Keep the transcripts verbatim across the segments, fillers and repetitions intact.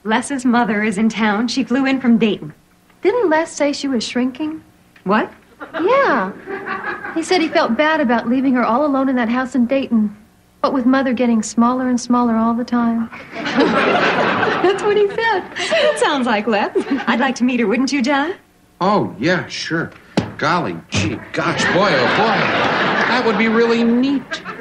Les's mother is in town. She flew in from Dayton. Didn't Les say she was shrinking? What? Yeah. He said he felt bad about leaving her all alone in that house in Dayton. But with Mother getting smaller and smaller all the time. That's what he said. That sounds like Les. I'd like to meet her, wouldn't you, John? Oh, yeah, sure. Golly, gee, gosh, boy, oh, boy. That would be really neat.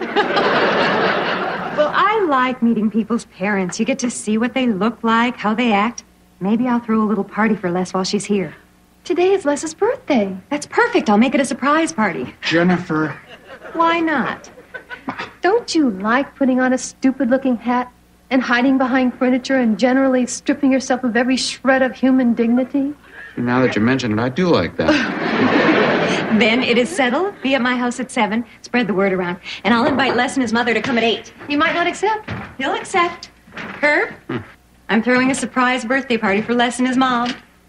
Well, I like meeting people's parents. You get to see what they look like, how they act. Maybe I'll throw a little party for Les while she's here. Today is Les's birthday. That's perfect. I'll make it a surprise party. Jennifer. Why not? Don't you like putting on a stupid-looking hat and hiding behind furniture and generally stripping yourself of every shred of human dignity? Now that you mention it, I do like that. Then it is settled. Be at my house at seven. Spread the word around. And I'll invite Les and his mother to come at eight. You might not accept. He'll accept. Herb, hmm. I'm throwing a surprise birthday party for Les and his mom.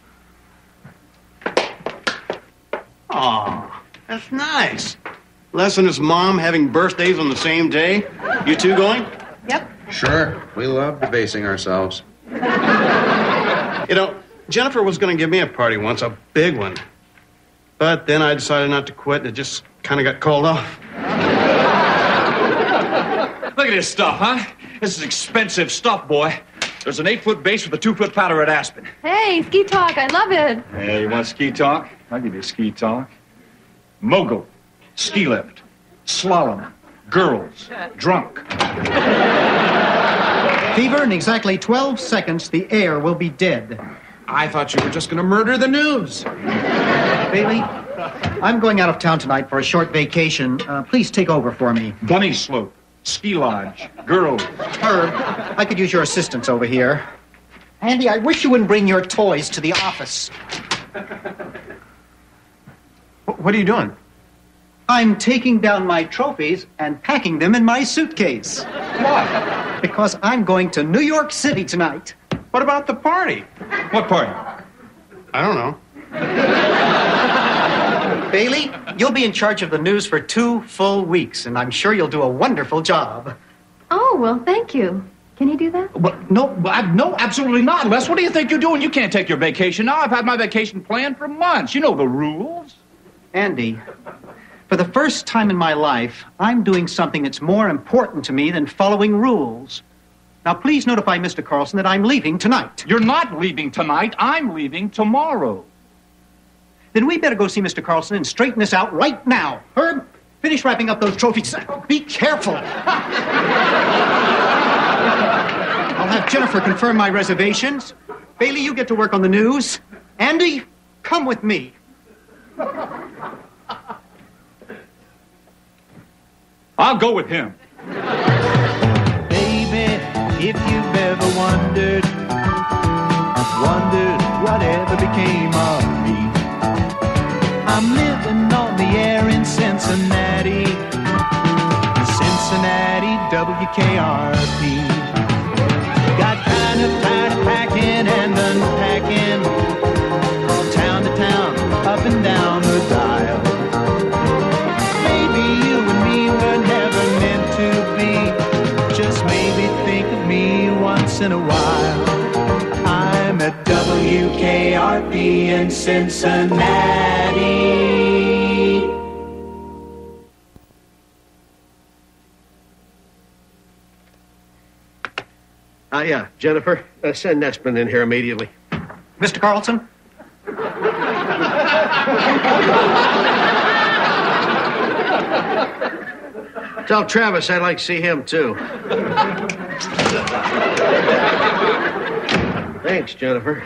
Aw, that's nice. Les and his mom having birthdays on the same day. You two going? Yep. Sure. We love debasing ourselves. You know, Jennifer was going to give me a party once, a big one. But then I decided not to quit, and it just kind of got called off. Look at this stuff, huh? This is expensive stuff, boy. There's an eight-foot base with a two-foot powder at Aspen. Hey, ski talk. I love it. Hey, you want ski talk? I'll give you ski talk. Mogul, ski lift, slalom, girls, drunk. Fever, in exactly twelve seconds, the air will be dead. I thought you were just going to murder the news. Bailey, I'm going out of town tonight for a short vacation. Uh, please take over for me. Bunny slope, ski lodge, girls. Herb, I could use your assistance over here. Andy, I wish you wouldn't bring your toys to the office. What are you doing? I'm taking down my trophies and packing them in my suitcase. Why? Because I'm going to New York City tonight. What about the party? What party? I don't know. Bailey, you'll be in charge of the news for two full weeks, and I'm sure you'll do a wonderful job. Oh, well, thank you. Can you do that? Well, no, I, no, absolutely not, Les. What do you think you're doing? You can't take your vacation now. I've had my vacation planned for months. You know the rules. Andy, for the first time in my life, I'm doing something that's more important to me than following rules. Now, please notify Mister Carlson that I'm leaving tonight. You're not leaving tonight. I'm leaving tomorrow. Then we better go see Mister Carlson and straighten this out right now. Herb, finish wrapping up those trophies. Be careful. I'll have Jennifer confirm my reservations. Bailey, you get to work on the news. Andy, come with me. I'll go with him. Baby, if you've ever wondered, wondered whatever became of me, I'm living on the air in Cincinnati, Cincinnati W K R P. Got kind of tired of packing and unpacking, town to town, up and down the dial. Maybe you and me were never meant to be. Just maybe think of me once in a while. I'm at W K R P in Cincinnati. Ah, uh, yeah, Jennifer, uh, send Nespin in here immediately. Mister Carlson? Tell Travis I'd like to see him, too. Thanks, Jennifer.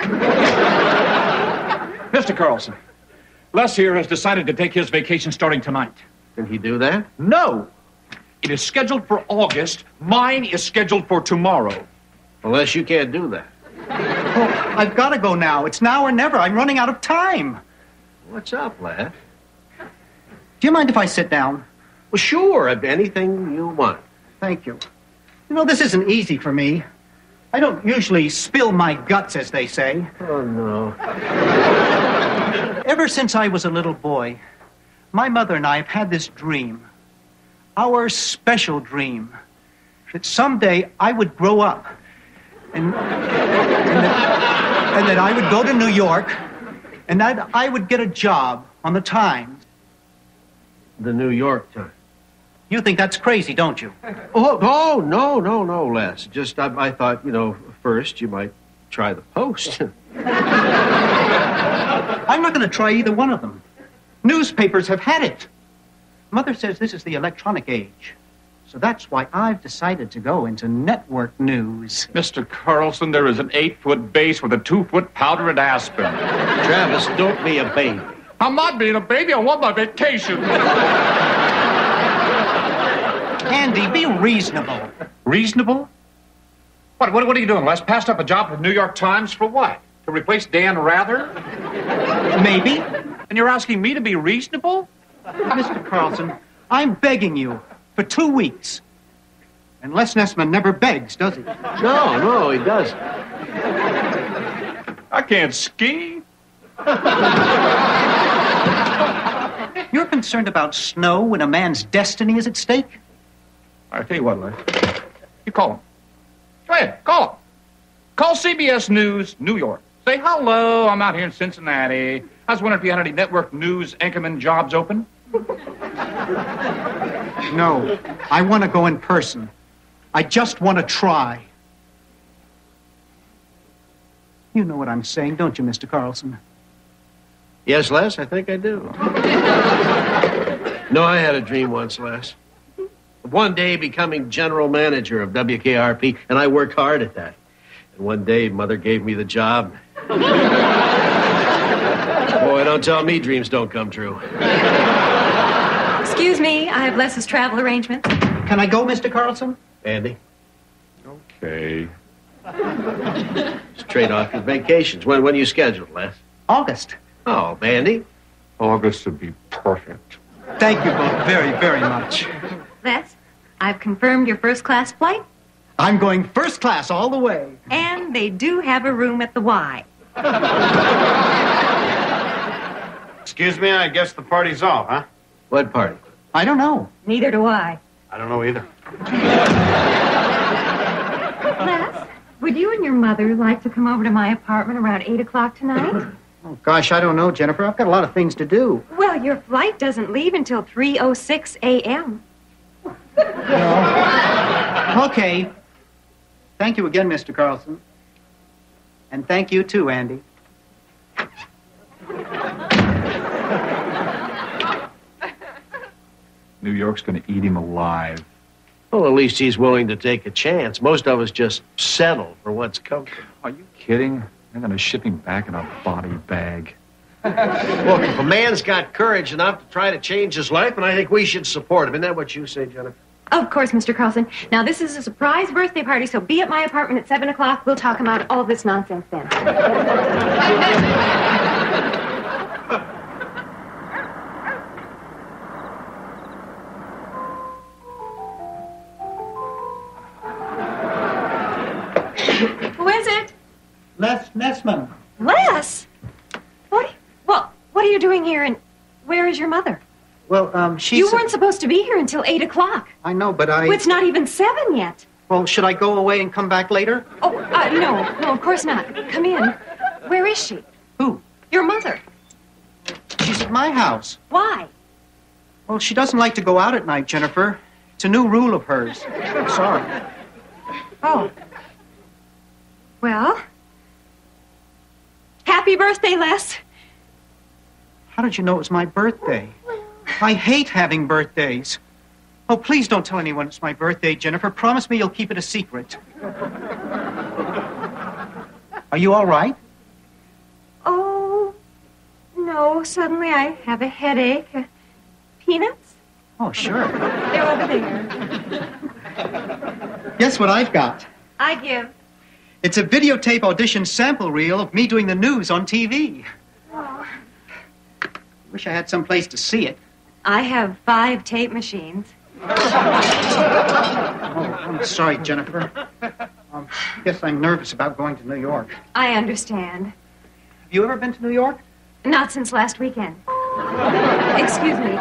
Mister Carlson, Les here has decided to take his vacation starting tonight. Can he do that? No. It is scheduled for August. Mine is scheduled for tomorrow. Unless you can't do that. Oh, I've got to go now. It's now or never. I'm running out of time. What's up, lad? Do you mind if I sit down? Well, sure, anything you want. Thank you. You know, this isn't easy for me. I don't usually spill my guts, as they say. Oh, no. Ever since I was a little boy, my mother and I have had this dream. Our special dream. That someday I would grow up. And, and And that I would go to New York, and that I would get a job on the Times. The New York Times. You think that's crazy, don't you? Oh, oh no, no, no, Les. Just, I, I thought, you know, first you might try the Post. I'm not going to try either one of them. Newspapers have had it. Mother says this is the electronic age. So that's why I've decided to go into network news. Mister Carlson, there is an eight-foot base with a two-foot powder and aspen. Travis, don't be a baby. I'm not being a baby. I want my vacation. Andy, be reasonable. Reasonable? What, what, what are you doing, Les? Passed up a job with the New York Times for what? To replace Dan Rather? Maybe. And you're asking me to be reasonable? Mister Carlson, I'm begging you for two weeks. And Les Nessman never begs, does he? No, no, he doesn't. I can't ski. You're concerned about snow when a man's destiny is at stake? I tell you what, Les. You call him. Go ahead, call him. Call C B S News, New York. Say, hello, I'm out here in Cincinnati. I was wondering if you had any network news anchorman jobs open. No, I want to go in person. I just want to try. You know what I'm saying, don't you, Mister Carlson? Yes, Les, I think I do. No, I had a dream once, Les. One day becoming general manager of W K R P, and I worked hard at that. And one day, Mother gave me the job. Boy, don't tell me dreams don't come true. Excuse me, I have Les's travel arrangements. Can I go, Mister Carlson? Andy? Okay. Just trade off your vacations. When, when are you scheduled, Les? August. Oh, Andy? August would be perfect. Thank you both very, very much. Les, I've confirmed your first-class flight, I'm going first class all the way. and they do have a room at the Y. Excuse me, I guess the party's off, huh? What party? I don't know. Neither do I. I don't know either. Les, would you and your mother like to come over to my apartment around eight o'clock tonight? Oh, gosh, I don't know, Jennifer. I've got a lot of things to do. Well, your flight doesn't leave until three oh six a.m. Okay. Thank you again, Mister Carlson. And thank you, too, Andy. New York's going to eat him alive. Well, at least he's willing to take a chance. Most of us just settle for what's comfortable. Are you kidding? They're going to ship him back in a body bag. Look, if a man's got courage enough to try to change his life, and I think we should support him. Isn't that what you say, Jennifer? Of course, Mister Carlson. Now, this is a surprise birthday party, so be at my apartment at seven o'clock. We'll talk about all this nonsense then. Who is it? Les Nessman. Les? What? Well, what are you doing here, and where is your mother? Well, um, she You said- weren't supposed to be here until eight o'clock. I know, but I... Well, it's not even seven yet. Well, should I go away and come back later? Oh, uh, no, no, of course not. Come in. Where is she? Who? Your mother. She's at my house. Why? Well, she doesn't like to go out at night, Jennifer. It's a new rule of hers. Sorry. Oh. Well, happy birthday, Les. How did you know it was my birthday? I hate having birthdays. Oh, please don't tell anyone it's my birthday, Jennifer. Promise me you'll keep it a secret. Are you all right? Oh, no, suddenly I have a headache. Uh, peanuts? Oh, sure. They're over there. Guess what I've got? I give. It's a videotape audition sample reel of me doing the news on T V. Oh. Wish I had some place to see it. I have five tape machines. Oh, I'm sorry, Jennifer. Um, I guess I'm nervous about going to New York. I understand. Have you ever been to New York? Not since last weekend. Excuse me.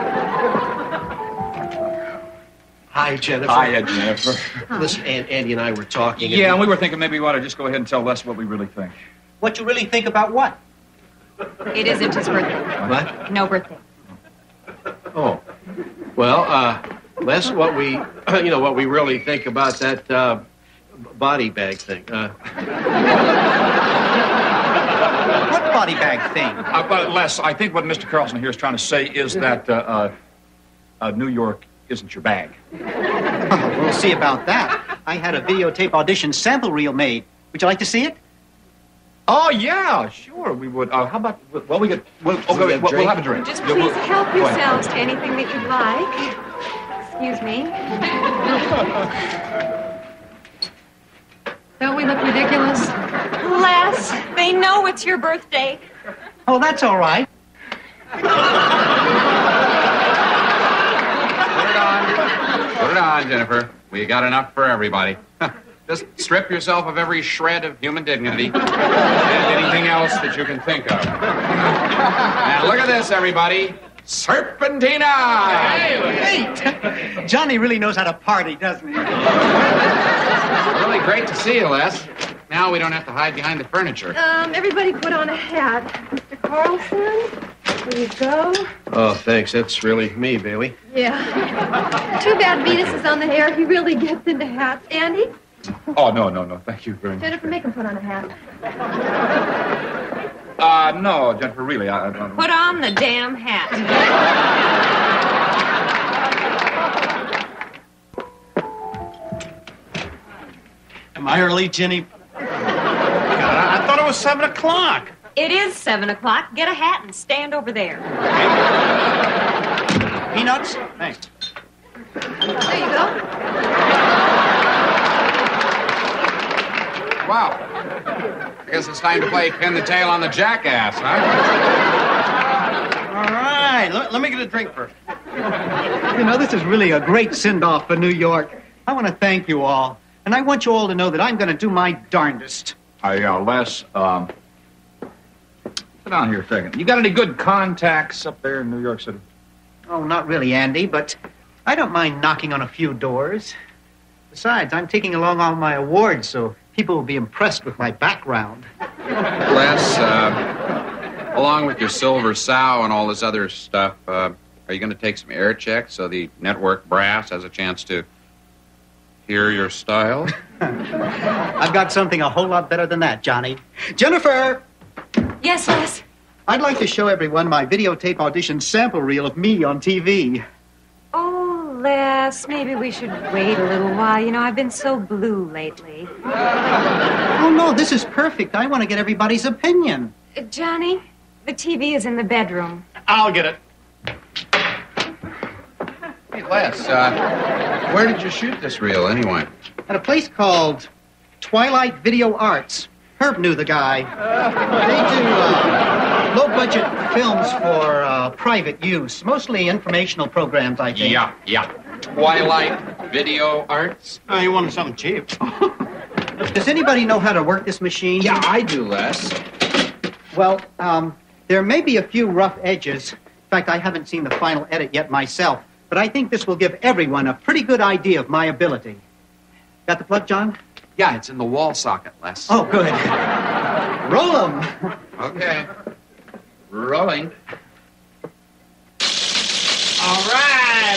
Hi, Jennifer. Hiya, Jennifer. Listen, Aunt, Andy and I were talking. Yeah, and we were thinking maybe we ought to just go ahead and tell Les what we really think. What you really think about what? It isn't his birthday. What? No birthday. Oh. Well, uh, Les, what we, you know, what we really think about that uh, body bag thing. Uh, What body bag thing? Uh, but Les, I think what Mister Carlson here is trying to say is that uh, uh, uh, New York isn't your bag. Oh, we'll see about that. I had a videotape audition sample reel made. Would you like to see it? Oh, yeah, sure, we would. Uh, how about, well, we get, we'll, oh, go ahead, we'll, we'll have a drink. Just Yeah, please we'll- help go ahead. yourselves to anything that you'd like. Excuse me. Don't we look ridiculous? Les, they know it's your birthday. Oh, that's all right. Put it on. Put it on, Jennifer. We got enough for everybody. Just strip yourself of every shred of human dignity and anything else that you can think of. Now, look at this, everybody. Serpentina! Hey, Johnny really knows how to party, doesn't he? Really great to see you, Les. Now we don't have to hide behind the furniture. Um, everybody put on a hat. Mister Carlson, here you go. oh, thanks. That's really me, Bailey. Yeah. Too bad Venus is on the hair. He really gets into hats. Andy, Oh, no, no, no, thank you very much. Jennifer, make him put on a hat. Uh, no, Jennifer, really, I, I don't... Put on the damn hat. Am I early, Jenny? God, I, I thought it was seven o'clock. It is seven o'clock. Get a hat and stand over there. Peanuts? Thanks. There you go. Wow. I guess it's time to play pin the tail on the jackass, huh? All right, let, let me get a drink first. You know, this is really a great send-off for New York. I want to thank you all. And I want you all to know that I'm going to do my darndest. I, uh, Les, um... sit down here a second. You got any good contacts up there in New York City? Oh, not really, Andy, but I don't mind knocking on a few doors. Besides, I'm taking along all my awards, so people will be impressed with my background. Les, uh, along with your silver sow and all this other stuff, uh, are you going to take some air checks so the network brass has a chance to hear your style? I've got something a whole lot better than that, Johnny. Jennifer! Yes, Les. I'd like to show everyone my videotape audition sample reel of me on T V. Oh, Les, maybe we should wait a little while. You know, I've been so blue lately. Oh, no, this is perfect. I want to get everybody's opinion. Uh, Johnny, the T V is in the bedroom. I'll get it. Hey, Les, uh, where did you shoot this reel, anyway? At a place called Twilight Video Arts. Herb knew the guy. They do uh, low-budget films for uh, private use, mostly informational programs, I think. Yeah, yeah. Twilight Video Arts? Oh, you wanted something cheap. Does anybody know how to work this machine? Yeah, I do, Les. Well, um, there may be a few rough edges. In fact, I haven't seen the final edit yet myself, but I think this will give everyone a pretty good idea of my ability. Got the plug, John? Yeah, it's in the wall socket, Les. Oh, good. Roll 'em. Okay. Rolling. All right.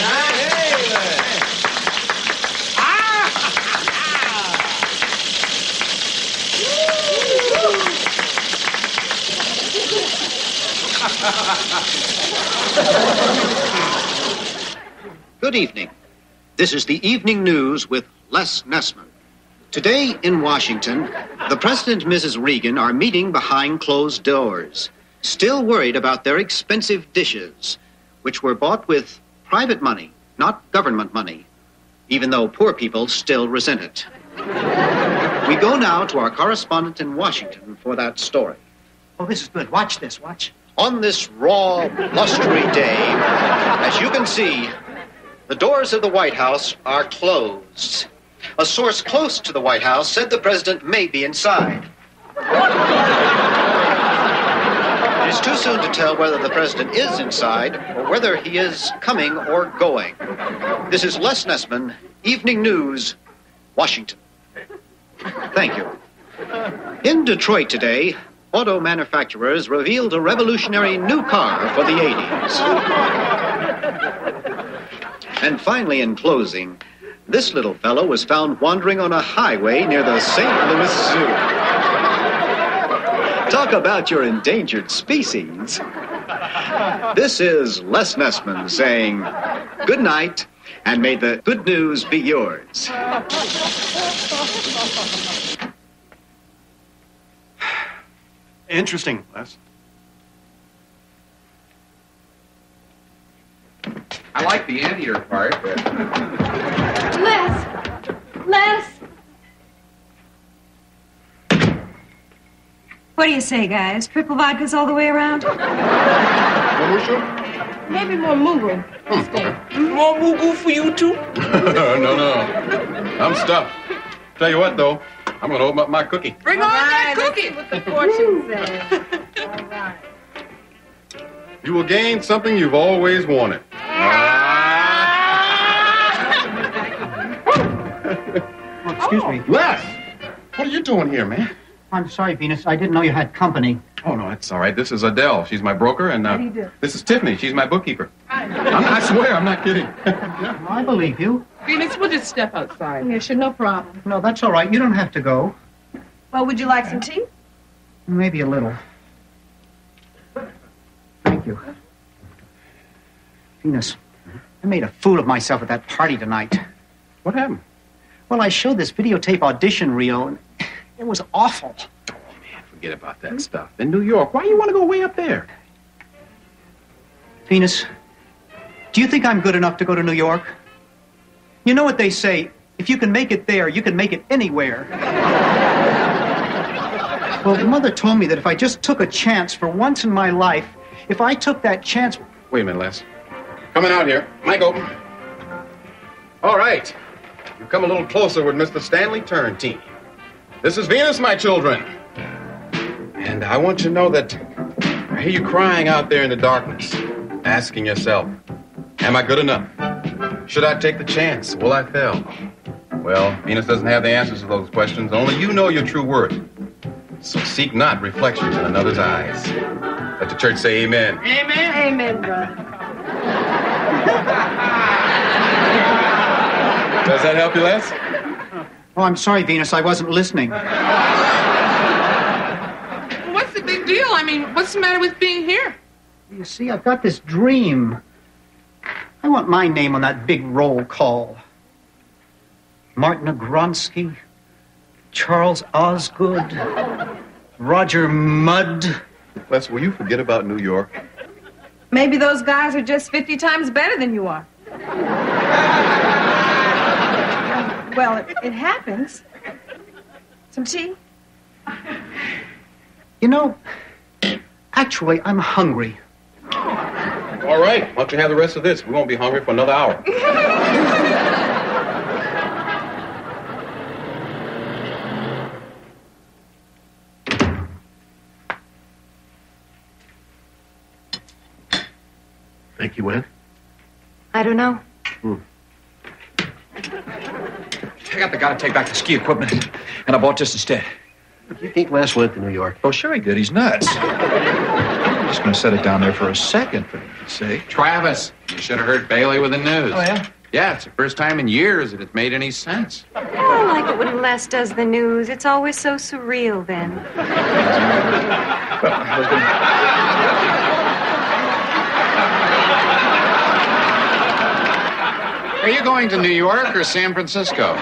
Good evening. This is the evening news with Les Nessman. Today in Washington, the President and Missus Reagan are meeting behind closed doors, still worried about their expensive dishes, which were bought with private money, not government money, even though poor people still resent it. We go now to our correspondent in Washington for that story. Oh, this is good. Watch this. Watch. On this raw, blustery day, as you can see, the doors of the White House are closed. A source close to the White House said the president may be inside. It is too soon to tell whether the president is inside or whether he is coming or going. This is Les Nessman, Evening News, Washington. Thank you. In Detroit today, auto manufacturers revealed a revolutionary new car for the eighties. And finally, in closing, this little fellow was found wandering on a highway near the Saint Louis Zoo. Talk about your endangered species. This is Les Nessman saying good night, and may the good news be yours. Interesting, Les. I like the anteater part, but... Les! Les! What do you say, guys? Triple vodkas all the way around? Maybe more mugu. More mugu for you, too? no, no. I'm stuffed. Tell you what, though. I'm going to open up my cookie. Bring on that cookie. What the fortune says. All right. You will gain something you've always wanted. Oh, excuse me. Les! What are you doing here, man? I'm sorry, Venus. I didn't know you had company. Oh, no, it's all right. This is Adele. She's my broker, and uh, How do you do? this is Tiffany. She's my bookkeeper. I'm, I swear, I'm not kidding. I believe you. Phoenix, we'll just step outside. Yeah, sure, no problem. No, that's all right. You don't have to go. Well, would you like some tea? Maybe a little. Thank you. Venus, I made a fool of myself at that party tonight. What happened? Well, I showed this videotape audition reel, and it was awful. Oh, man, forget about that stuff. In New York, why do you want to go way up there? Venus, do you think I'm good enough to go to New York? You know what they say, if you can make it there, you can make it anywhere. Well, Mother told me that if I just took a chance for once in my life, if I took that chance... Wait a minute, Les. Coming out here. Mic open. All right. You come a little closer with Mister Stanley Turrentine. This is Venus, my children. And I want you to know that I hear you crying out there in the darkness, asking yourself, am I good enough? Should I take the chance? Will I fail? Well, Venus doesn't have the answers to those questions. Only you know your true worth. So seek not reflections in another's eyes. Let the church say amen. Amen. Amen, brother. Does that help you, Les? Oh, I'm sorry, Venus, I wasn't listening. What's the big deal? I mean, what's the matter with being here? You see, I've got this dream. I want my name on that big roll call. Martin Agronsky, Charles Osgood, Roger Mudd. Les, will you forget about New York? Maybe those guys are just fifty times better than you are. Well, it, it happens. Some tea? You know, actually, I'm hungry. All right. Why don't you have the rest of this? We won't be hungry for another hour. Think you win? I don't know. I got the guy to take back the ski equipment, and I bought this instead. You think Les went to New York? Oh, sure he did. He's nuts. I'm just going to set it down there for a second, for God's sake. Travis, you should have heard Bailey with the news. Oh, yeah? Yeah, it's the first time in years that it's made any sense. I like it when Les does the news. It's always so surreal then. Are you going to New York or San Francisco?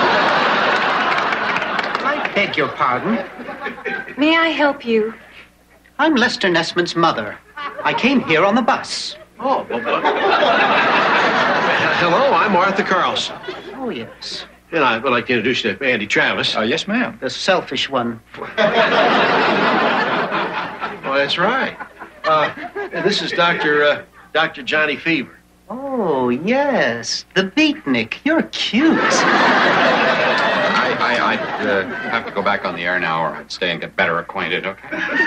I beg your pardon. May I help you? I'm Lester Nessman's mother. I came here on the bus. Oh, well, well. Hello, I'm Arthur Carlson. Oh, yes. And I would like to introduce you to Andy Travis. Uh, yes, ma'am. The selfish one. Well, that's right. Uh, and this is Doctor Uh, Doctor Johnny Fever. Oh, yes. The beatnik. You're cute. I, I, I'd uh, have to go back on the air now, or I'd stay and get better acquainted, okay?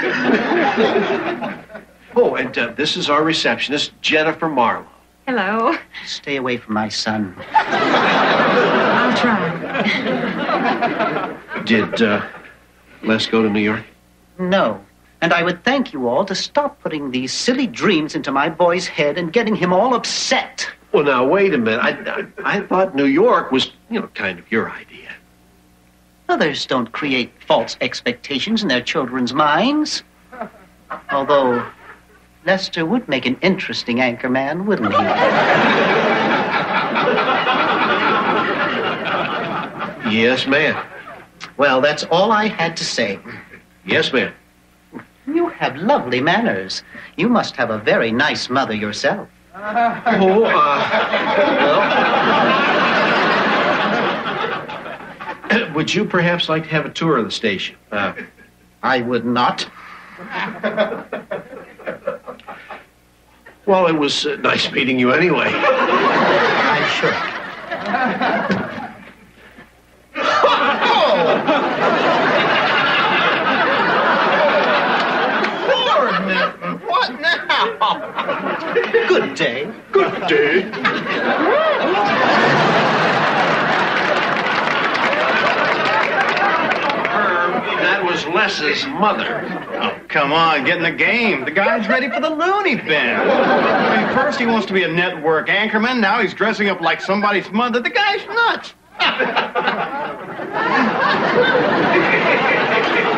Oh, and uh, this is our receptionist, Jennifer Marlowe. Hello. Stay away from my son. I'll try. Did uh, Les go to New York? No. And I would thank you all to stop putting these silly dreams into my boy's head and getting him all upset. Well, now, wait a minute. I, I, I thought New York was, you know, kind of your idea. Others don't create false expectations in their children's minds. Although, Lester would make an interesting anchorman, wouldn't he? Yes, ma'am. Well, that's all I had to say. Yes, ma'am. You have lovely manners. You must have a very nice mother yourself. Oh, uh, well. Would you perhaps like to have a tour of the station? Uh, I would not. Well, it was uh, nice meeting you anyway. I should. Lord, Milton, what now? Good day. Good day. That was Les's mother. Oh, come on, get in the game. The guy's ready for the loony bin. I mean, first he wants to be a network anchorman, now he's dressing up like somebody's mother. The guy's nuts.